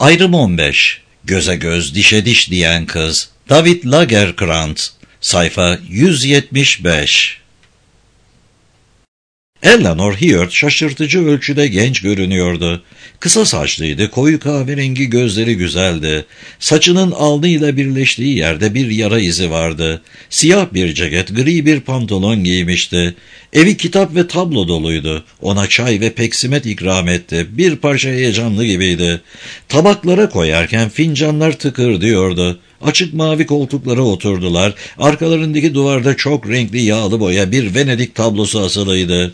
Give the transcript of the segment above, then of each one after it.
Ayrım 15. Göze göz, dişe diş diyen kız. David Lagercrantz. Sayfa 175. Eleanor Heard şaşırtıcı ölçüde genç görünüyordu. Kısa saçlıydı, koyu kahverengi gözleri güzeldi. Saçının alnıyla birleştiği yerde bir yara izi vardı. Siyah bir ceket, gri bir pantolon giymişti. Evi kitap ve tablo doluydu. Ona çay ve peksimet ikram etti. Bir parça heyecanlı gibiydi. Tabaklara koyarken fincanlar tıkırdıyordu. Açık mavi koltuklara oturdular. Arkalarındaki duvarda çok renkli yağlı boya bir Venedik tablosu asılıydı.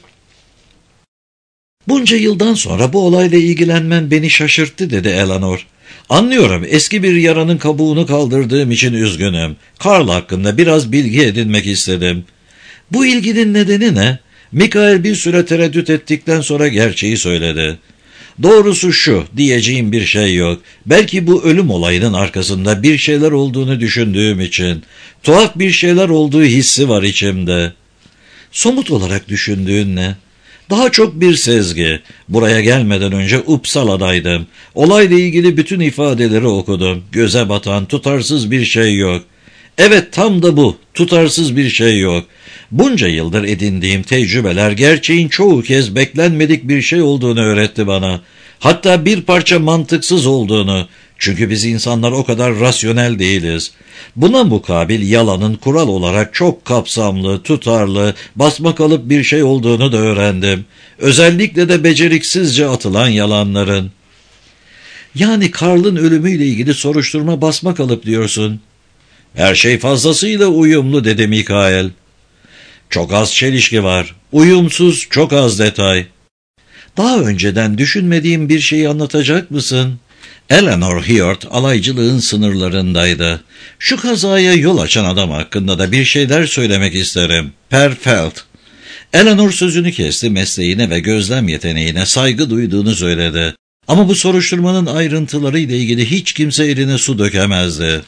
"Bunca yıldan sonra bu olayla ilgilenmen beni şaşırttı," dedi Eleanor. "Anlıyorum, eski bir yaranın kabuğunu kaldırdığım için üzgünüm. Karl hakkında biraz bilgi edinmek istedim." "Bu ilginin nedeni ne?" Mikael bir süre tereddüt ettikten sonra gerçeği söyledi. "Doğrusu şu, diyeceğim bir şey yok. Belki bu ölüm olayının arkasında bir şeyler olduğunu düşündüğüm için. Tuhaf bir şeyler olduğu hissi var içimde." "Somut olarak düşündüğün ne?" "Daha çok bir sezgi. Buraya gelmeden önce Uppsala'daydım. Olayla ilgili bütün ifadeleri okudum. Göze batan, tutarsız bir şey yok." "Evet, tam da bu. Tutarsız bir şey yok. Bunca yıldır edindiğim tecrübeler gerçeğin çoğu kez beklenmedik bir şey olduğunu öğretti bana. Hatta bir parça mantıksız olduğunu. Çünkü biz insanlar o kadar rasyonel değiliz. Buna mukabil yalanın kural olarak çok kapsamlı, tutarlı, basmakalıp bir şey olduğunu da öğrendim. Özellikle de beceriksizce atılan yalanların." "Yani Karl'ın ölümüyle ilgili soruşturma basmakalıp diyorsun." "Her şey fazlasıyla uyumlu," dedi Mikael. "Çok az çelişki var. Uyumsuz, çok az detay." "Daha önceden düşünmediğim bir şeyi anlatacak mısın?" Eleanor Heard alaycılığın sınırlarındaydı. "Şu kazaya yol açan adam hakkında da bir şeyler söylemek isterim. Per Feld." Eleanor sözünü kesti, mesleğine ve gözlem yeteneğine saygı duyduğunu söyledi. Ama bu soruşturmanın ayrıntılarıyla ilgili hiç kimse eline su dökemezdi.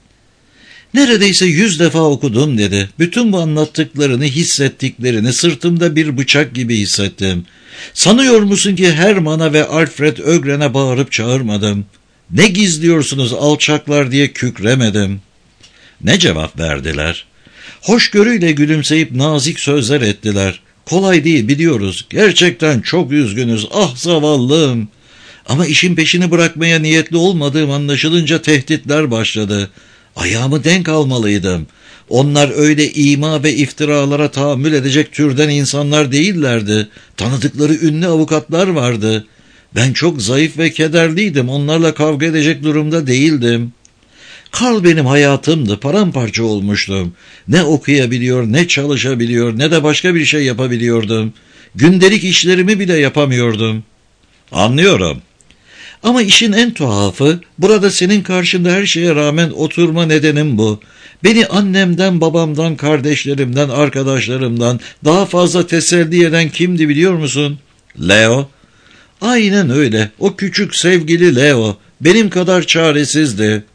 "Neredeyse 100 defa okudum," dedi. "Bütün bu anlattıklarını, hissettiklerini sırtımda bir bıçak gibi hissettim. Sanıyor musun ki Hermann'a ve Alfred Ögren'e bağırıp çağırmadım? Ne gizliyorsunuz alçaklar diye kükremedim." Ne cevap verdiler? Hoşgörüyle gülümseyip nazik sözler ettiler. "Kolay değil, biliyoruz. Gerçekten çok üzgünüz. Ah zavallım." Ama işin peşini bırakmaya niyetli olmadığım anlaşılınca tehditler başladı. Ayağımı denk almalıydım. Onlar öyle ima ve iftiralara tahammül edecek türden insanlar değillerdi. Tanıdıkları ünlü avukatlar vardı. Ben çok zayıf ve kederliydim. Onlarla kavga edecek durumda değildim. Karl benim hayatımdı. Paramparça olmuştum. Ne okuyabiliyor, ne çalışabiliyor, ne de başka bir şey yapabiliyordum. Gündelik işlerimi bile yapamıyordum. "Anlıyorum. Ama işin en tuhafı, burada senin karşında her şeye rağmen oturma nedenim bu. Beni annemden, babamdan, kardeşlerimden, arkadaşlarımdan daha fazla teselli eden kimdi biliyor musun? Leo." "Aynen öyle. O küçük sevgili Leo. Benim kadar çaresizdi.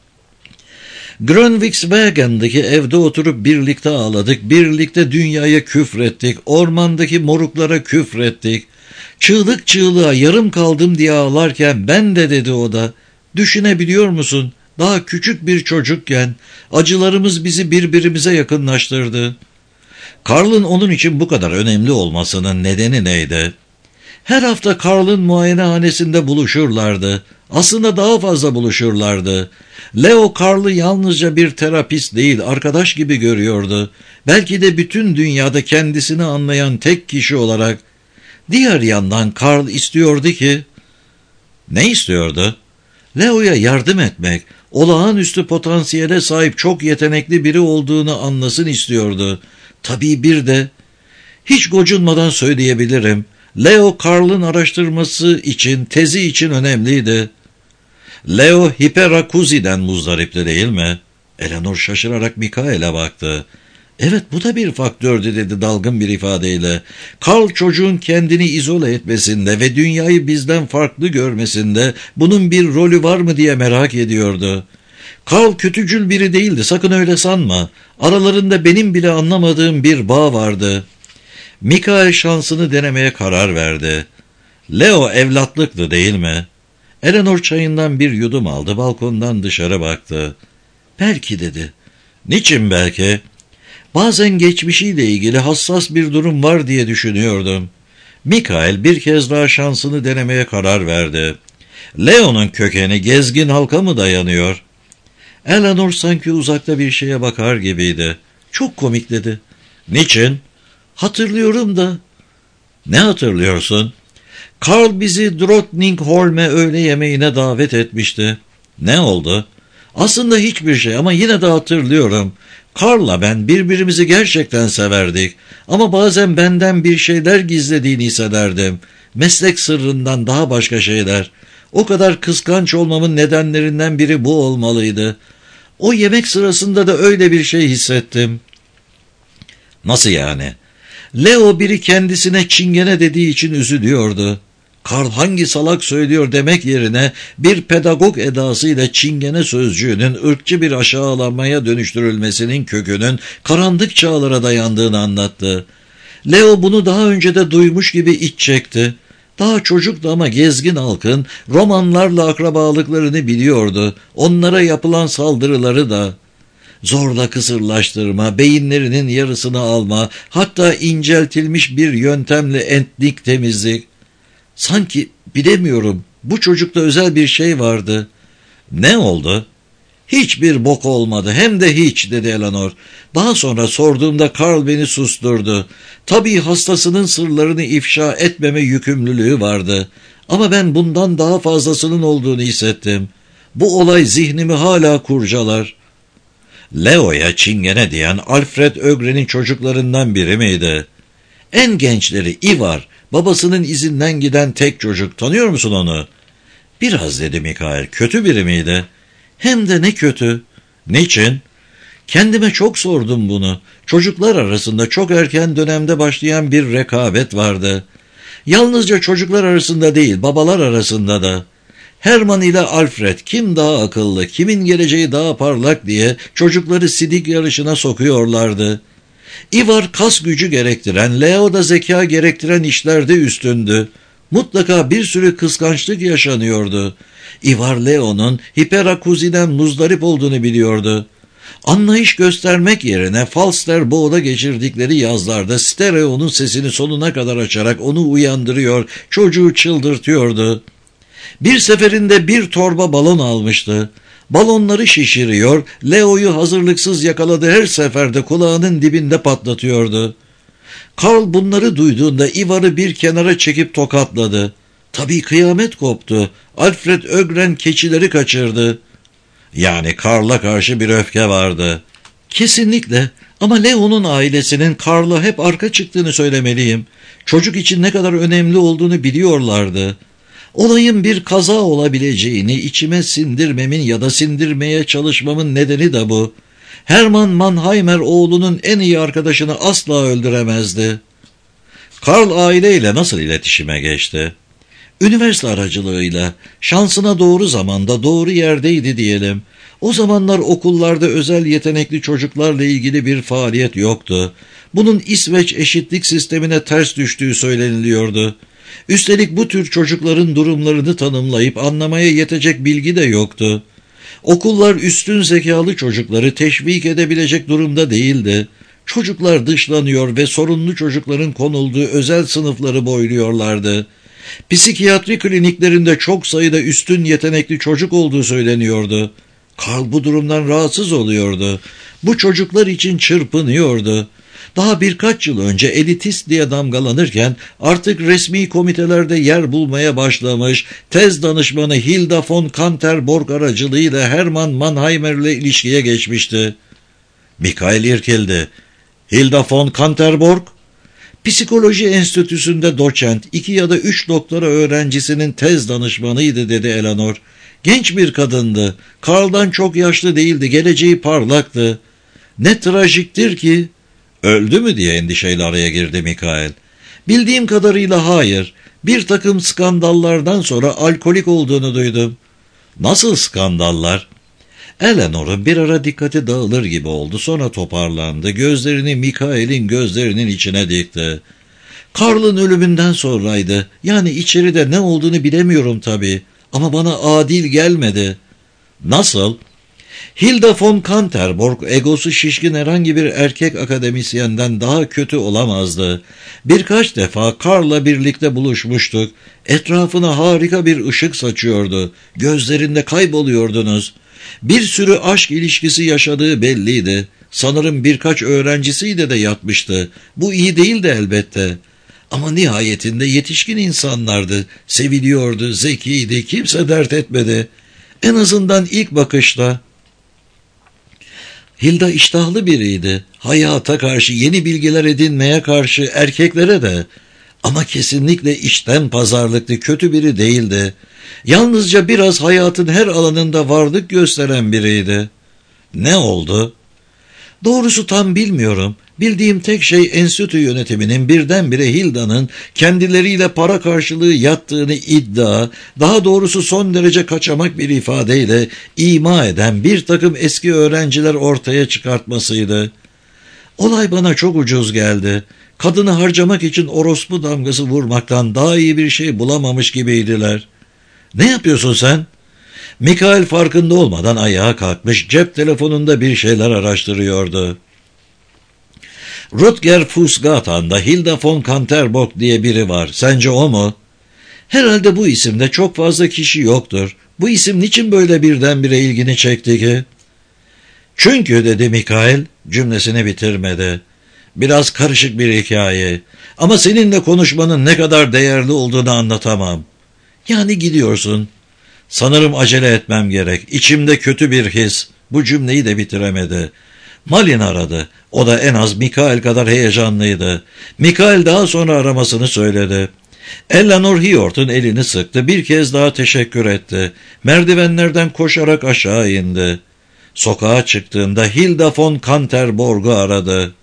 Grönvikswagen'daki evde oturup birlikte ağladık, birlikte dünyaya küfrettik, ormandaki moruklara küfrettik. Çığlık çığlığa yarım kaldım diye ağlarken ben de," dedi o da. "Düşünebiliyor musun? Daha küçük bir çocukken acılarımız bizi birbirimize yakınlaştırdı." Karl'ın onun için bu kadar önemli olmasının nedeni neydi? Her hafta Karl'ın muayenehanesinde buluşurlardı. Aslında daha fazla buluşurlardı. Leo Karl'ı yalnızca bir terapist değil, arkadaş gibi görüyordu. Belki de bütün dünyada kendisini anlayan tek kişi olarak. Diğer yandan Karl istiyordu ki... Ne istiyordu? Leo'ya yardım etmek, olağanüstü potansiyele sahip çok yetenekli biri olduğunu anlasın istiyordu. Tabii bir de, hiç gocunmadan söyleyebilirim, Leo Karl'ın araştırması için, tezi için önemliydi. Leo Hiperakuzi'den muzdaripti değil mi? Eleanor şaşırarak Mikael'e baktı. "Evet, bu da bir faktördü," dedi dalgın bir ifadeyle. "Karl çocuğun kendini izole etmesinde ve dünyayı bizden farklı görmesinde bunun bir rolü var mı diye merak ediyordu. Karl kötücül biri değildi, sakın öyle sanma. Aralarında benim bile anlamadığım bir bağ vardı." Mikael şansını denemeye karar verdi. "Leo evlatlıktı değil mi?" Eleanor çayından bir yudum aldı, balkondan dışarı baktı. Belki dedi. Niçin belki? Bazen geçmişiyle ilgili hassas bir durum var diye düşünüyordum. Mikael bir kez daha şansını denemeye karar verdi. Leo'nun kökeni gezgin halka mı dayanıyor? Eleanor sanki uzakta bir şeye bakar gibiydi. Çok komik dedi. Niçin? Hatırlıyorum da. Ne hatırlıyorsun? Karl bizi Drottningholm'e öğle yemeğine davet etmişti. Ne oldu? Aslında hiçbir şey ama yine de hatırlıyorum. Karl'la ben birbirimizi gerçekten severdik. Ama bazen benden bir şeyler gizlediğini hissederdim. Meslek sırrından daha başka şeyler. O kadar kıskanç olmamın nedenlerinden biri bu olmalıydı. O yemek sırasında da öyle bir şey hissettim. Nasıl yani? Leo biri kendisine çingene dediği için üzülüyordu. Karl hangi salak söylüyor demek yerine bir pedagog edasıyla çingene sözcüğünün ırkçı bir aşağılanmaya dönüştürülmesinin kökünün karanlık çağlara dayandığını anlattı. Leo bunu daha önce de duymuş gibi iç çekti. Daha çocuktu ama gezgin halkın romanlarla akrabalıklarını biliyordu. Onlara yapılan saldırıları da. Zorla kısırlaştırma, beyinlerinin yarısını alma, hatta inceltilmiş bir yöntemle etnik temizlik. Sanki bilemiyorum, bu çocukta özel bir şey vardı. Ne oldu? Hiçbir bok olmadı, hem de hiç, dedi Eleanor. Daha sonra sorduğumda Karl beni susturdu. Tabii hastasının sırlarını ifşa etmeme yükümlülüğü vardı. Ama ben bundan daha fazlasının olduğunu hissettim. Bu olay zihnimi hala kurcalar. Leo'ya çingene diyen Alfred Ögren'in çocuklarından biri miydi? En gençleri Ivar, babasının izinden giden tek çocuk. Tanıyor musun onu? Biraz, dedi Mikael. Kötü biri miydi? Hem de ne kötü. Niçin? Kendime çok sordum bunu. Çocuklar arasında çok erken dönemde başlayan bir rekabet vardı. Yalnızca çocuklar arasında değil, babalar arasında da. Herman ile Alfred kim daha akıllı, kimin geleceği daha parlak diye çocukları sidik yarışına sokuyorlardı. Ivar kas gücü gerektiren, Leo da zeka gerektiren işlerde üstündü. Mutlaka bir sürü kıskançlık yaşanıyordu. Ivar Leo'nun hiperakuziden muzdarip olduğunu biliyordu. Anlayış göstermek yerine Falsterbo'da geçirdikleri yazlarda stereonun sesini sonuna kadar açarak onu uyandırıyor, çocuğu çıldırtıyordu. Bir seferinde bir torba balon almıştı. Balonları şişiriyor, Leo'yu hazırlıksız yakaladığı her seferde kulağının dibinde patlatıyordu. Karl bunları duyduğunda Ivar'ı bir kenara çekip tokatladı. Tabii kıyamet koptu. Alfred Ögren keçileri kaçırdı. Yani Karl'a karşı bir öfke vardı. Kesinlikle, ama Leo'nun ailesinin Karl'a hep arka çıktığını söylemeliyim. Çocuk için ne kadar önemli olduğunu biliyorlardı. Olayın bir kaza olabileceğini içime sindirmemin ya da sindirmeye çalışmamın nedeni de bu. Herman Mannheimer oğlunun en iyi arkadaşını asla öldüremezdi. Karl aileyle nasıl iletişime geçti? Üniversite aracılığıyla, şansına doğru zamanda doğru yerdeydi diyelim. O zamanlar okullarda özel yetenekli çocuklarla ilgili bir faaliyet yoktu. Bunun İsveç eşitlik sistemine ters düştüğü söyleniliyordu. Üstelik bu tür çocukların durumlarını tanımlayıp anlamaya yetecek bilgi de yoktu. Okullar üstün zekalı çocukları teşvik edebilecek durumda değildi. Çocuklar dışlanıyor ve sorunlu çocukların konulduğu özel sınıfları boyluyorlardı. Psikiyatri kliniklerinde çok sayıda üstün yetenekli çocuk olduğu söyleniyordu. Karl bu durumdan rahatsız oluyordu. Bu çocuklar için çırpınıyordu. Daha birkaç yıl önce elitist diye damgalanırken artık resmi komitelerde yer bulmaya başlamış, tez danışmanı Hilda von Kanterborg aracılığıyla Herman Mannheimer'le ilişkiye geçmişti. Mikael irkildi. Hilda von Kanterborg? Psikoloji enstitüsünde doçent, 2 ya da 3 doktora öğrencisinin tez danışmanıydı, dedi Eleanor. Genç bir kadındı. Karl'dan çok yaşlı değildi, geleceği parlaktı. Ne trajiktir ki... Öldü mü diye endişeyle araya girdi Mikael. Bildiğim kadarıyla hayır. Bir takım skandallardan sonra alkolik olduğunu duydum. Nasıl skandallar? Eleanor'un bir ara dikkati dağılır gibi oldu. Sonra toparlandı. Gözlerini Mikael'in gözlerinin içine dikti. Karl'ın ölümünden sonraydı. Yani içeride ne olduğunu bilemiyorum tabii. Ama bana adil gelmedi. Nasıl? Hilda von Kanterborg egosu şişkin herhangi bir erkek akademisyenden daha kötü olamazdı. Birkaç defa Karl'la birlikte buluşmuştuk. Etrafına harika bir ışık saçıyordu. Gözlerinde kayboluyordunuz. Bir sürü aşk ilişkisi yaşadığı belliydi. Sanırım birkaç öğrencisiyle de yatmıştı. Bu iyi değildi elbette. Ama nihayetinde yetişkin insanlardı. Seviliyordu, zekiydi, kimse dert etmedi. En azından ilk bakışta. Hilda iştahlı biriydi. Hayata karşı, yeni bilgiler edinmeye karşı, erkeklere de. Ama kesinlikle içten pazarlıklı, kötü biri değildi. Yalnızca biraz hayatın her alanında varlık gösteren biriydi. Ne oldu? Doğrusu tam bilmiyorum. Bildiğim tek şey enstitü yönetiminin birdenbire Hilda'nın kendileriyle para karşılığı yattığını iddia, daha doğrusu son derece kaçamak bir ifadeyle ima eden bir takım eski öğrenciler ortaya çıkartmasıydı. Olay bana çok ucuz geldi. Kadını harcamak için orospu damgası vurmaktan daha iyi bir şey bulamamış gibiydiler. Ne yapıyorsun sen? Mikael farkında olmadan ayağa kalkmış, cep telefonunda bir şeyler araştırıyordu. Rutger Fußgatan'da Hilda von Kanterborg diye biri var. Sence o mu? Herhalde bu isimde çok fazla kişi yoktur. Bu isim niçin böyle birdenbire ilgini çekti ki? Çünkü dedi Mikael, cümlesini bitirmedi. Biraz karışık bir hikaye. Ama seninle konuşmanın ne kadar değerli olduğunu anlatamam. Yani gidiyorsun. Sanırım acele etmem gerek. İçimde kötü bir his. Bu cümleyi de bitiremedi. Malin aradı. O da en az Mikael kadar heyecanlıydı. Mikael daha sonra aramasını söyledi. Eleanor Hiort'un elini sıktı. Bir kez daha teşekkür etti. Merdivenlerden koşarak aşağı indi. Sokağa çıktığında Hilda von Kanterborg'u aradı.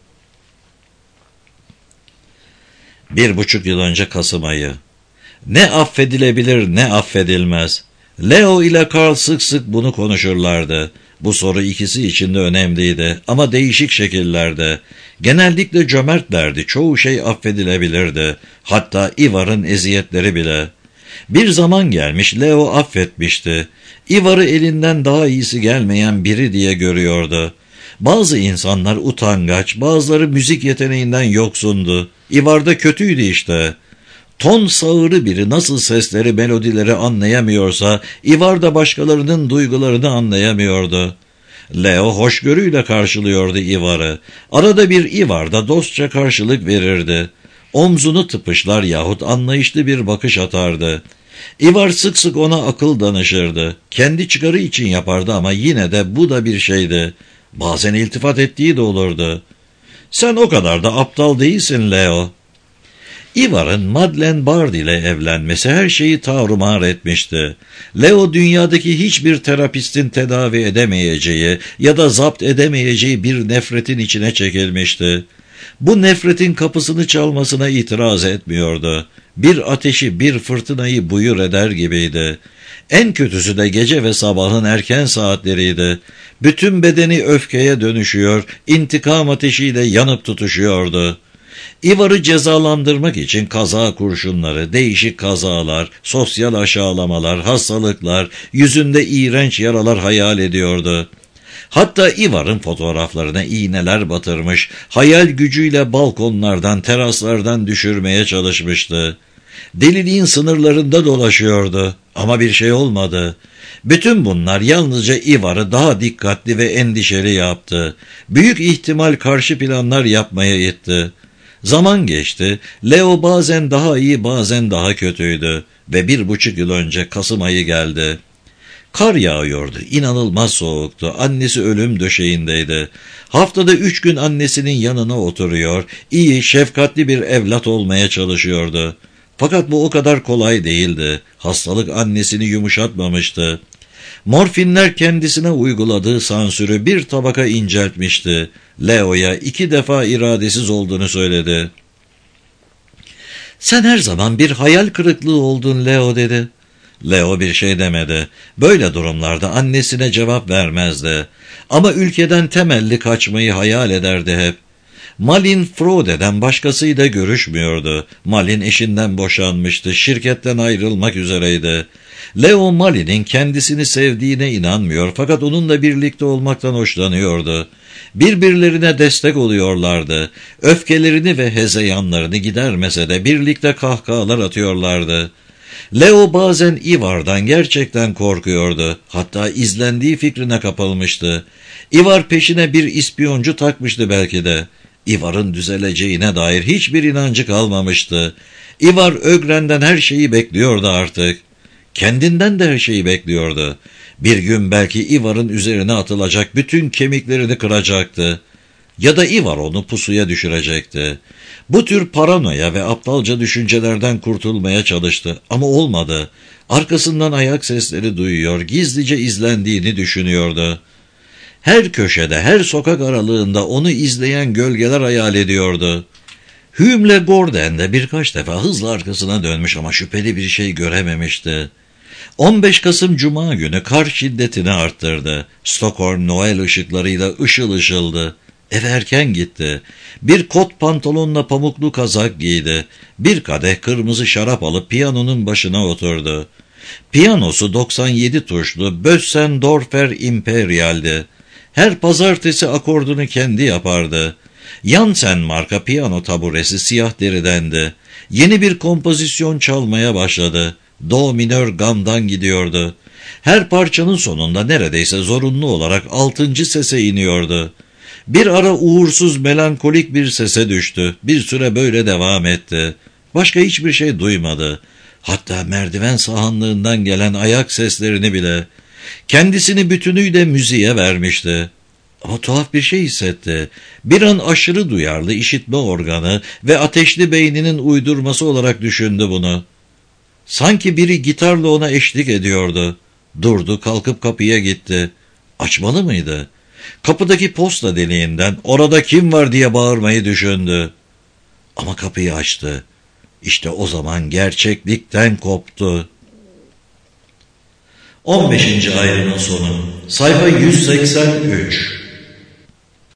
1,5 yıl önce Kasım ayı. Ne affedilebilir ne affedilmez. Leo ile Karl sık sık bunu konuşurlardı. Bu soru ikisi için de önemliydi ama değişik şekillerde. Genellikle cömertlerdi, çoğu şey affedilebilirdi. Hatta Ivar'ın eziyetleri bile. Bir zaman gelmiş Leo affetmişti. Ivar'ı elinden daha iyisi gelmeyen biri diye görüyordu. Bazı insanlar utangaç, bazıları müzik yeteneğinden yoksundu. Ivar da kötüydü işte. Ton sağırı biri nasıl sesleri, melodileri anlayamıyorsa, Ivar da başkalarının duygularını anlayamıyordu. Leo hoşgörüyle karşılıyordu Ivar'ı. Arada bir Ivar da dostça karşılık verirdi. Omzunu tıpışlar yahut anlayışlı bir bakış atardı. Ivar sık sık ona akıl danışırdı. Kendi çıkarı için yapardı ama yine de bu da bir şeydi. Bazen iltifat ettiği de olurdu. Sen o kadar da aptal değilsin Leo. Ivar'ın Madeleine Bard ile evlenmesi her şeyi tarumar etmişti. Leo dünyadaki hiçbir terapistin tedavi edemeyeceği ya da zapt edemeyeceği bir nefretin içine çekilmişti. Bu nefretin kapısını çalmasına itiraz etmiyordu. Bir ateşi, bir fırtınayı buyur eder gibiydi. En kötüsü de gece ve sabahın erken saatleriydi. Bütün bedeni öfkeye dönüşüyor, intikam ateşiyle yanıp tutuşuyordu. Ivar'ı cezalandırmak için kaza kurşunları, değişik kazalar, sosyal aşağılamalar, hastalıklar, yüzünde iğrenç yaralar hayal ediyordu. Hatta Ivar'ın fotoğraflarına iğneler batırmış, hayal gücüyle balkonlardan, teraslardan düşürmeye çalışmıştı. Deliliğin sınırlarında dolaşıyordu ama bir şey olmadı. Bütün bunlar yalnızca Ivar'ı daha dikkatli ve endişeli yaptı. Büyük ihtimal karşı planlar yapmaya itti. Zaman geçti, Leo bazen daha iyi bazen daha kötüydü ve 1,5 yıl önce Kasım ayı geldi. Kar yağıyordu, inanılmaz soğuktu, annesi ölüm döşeğindeydi. Haftada 3 gün annesinin yanına oturuyor, iyi, şefkatli bir evlat olmaya çalışıyordu. Fakat bu o kadar kolay değildi, hastalık annesini yumuşatmamıştı. Morfinler kendisine uyguladığı sansürü bir tabaka inceltmişti. Leo'ya 2 defa iradesiz olduğunu söyledi. "Sen her zaman bir hayal kırıklığı oldun Leo," dedi. Leo bir şey demedi. Böyle durumlarda annesine cevap vermezdi. Ama ülkeden temelli kaçmayı hayal ederdi hep. Malin Frode'den başkasıyla görüşmüyordu. Malin eşinden boşanmıştı, şirketten ayrılmak üzereydi. Leo Malin'in kendisini sevdiğine inanmıyor fakat onunla birlikte olmaktan hoşlanıyordu. Birbirlerine destek oluyorlardı. Öfkelerini ve hezeyanlarını gidermese de birlikte kahkahalar atıyorlardı. Leo bazen Ivar'dan gerçekten korkuyordu. Hatta izlendiği fikrine kapılmıştı. Ivar peşine bir ispiyoncu takmıştı belki de. Ivar'ın düzeleceğine dair hiçbir inancı kalmamıştı. Ivar Ögren'den her şeyi bekliyordu artık. Kendinden de her şeyi bekliyordu. Bir gün belki Ivar'ın üzerine atılacak, bütün kemiklerini kıracaktı. Ya da Ivar onu pusuya düşürecekti. Bu tür paranoya ve aptalca düşüncelerden kurtulmaya çalıştı ama olmadı. Arkasından ayak sesleri duyuyor, gizlice izlendiğini düşünüyordu. Her köşede, her sokak aralığında onu izleyen gölgeler hayal ediyordu. Hume'le Gordon de birkaç defa hızla arkasına dönmüş ama şüpheli bir şey görememişti. 15 Kasım Cuma günü kar şiddetini arttırdı. Stockholm Noel ışıklarıyla ışıl ışıldı. Eve erken gitti. Bir kot pantolonla pamuklu kazak giydi. Bir kadeh kırmızı şarap alıp piyanonun başına oturdu. Piyanosu 97 tuşlu Bösendorfer Imperial'di. Her pazartesi akordunu kendi yapardı. Janssen marka piyano taburesi siyah deridendi. Yeni bir kompozisyon çalmaya başladı. Do minör gamdan gidiyordu. Her parçanın sonunda neredeyse zorunlu olarak 6. sese iniyordu. Bir ara uğursuz melankolik bir sese düştü. Bir süre böyle devam etti. Başka hiçbir şey duymadı. Hatta merdiven sahanlığından gelen ayak seslerini bile. Kendisini bütünüyle müziğe vermişti. Ama tuhaf bir şey hissetti. Bir an aşırı duyarlı işitme organı ve ateşli beyninin uydurması olarak düşündü bunu. Sanki biri gitarla ona eşlik ediyordu. Durdu, kalkıp kapıya gitti. Açmalı mıydı? Kapıdaki posta deliğinden "Orada kim var?" diye bağırmayı düşündü. Ama kapıyı açtı. İşte o zaman gerçeklikten koptu. 15. ayrının sonu. Sayfa 183.